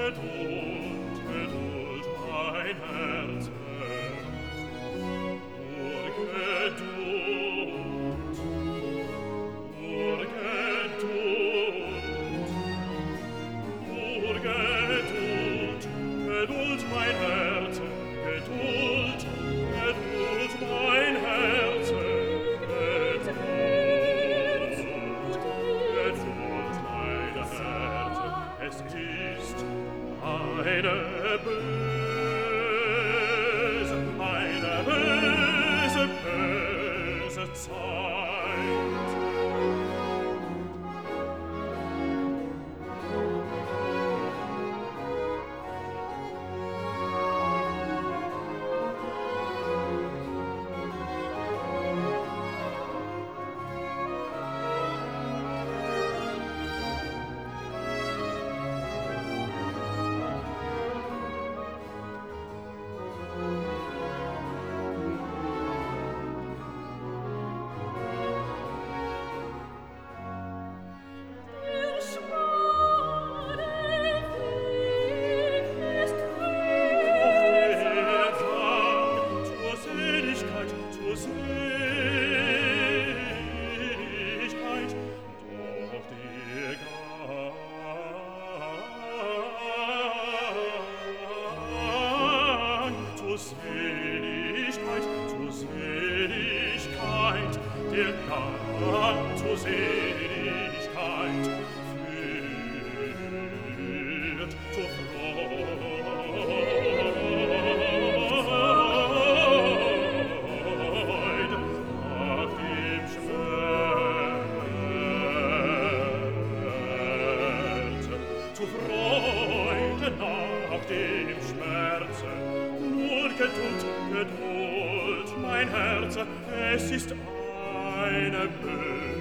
Geduld, Geduld, mein Herz. Nur Geduld, nur Geduld, nur Geduld, Geduld, mein Herz. Geduld, Geduld, mein Herz. Es ist eine böse, böse Zeit. Der Gang zur Seligkeit führt zur Freude nach dem Schmerz, zur Freude nach dem Schmerz. Nur Geduld, Geduld, mein Herz, es ist eine böse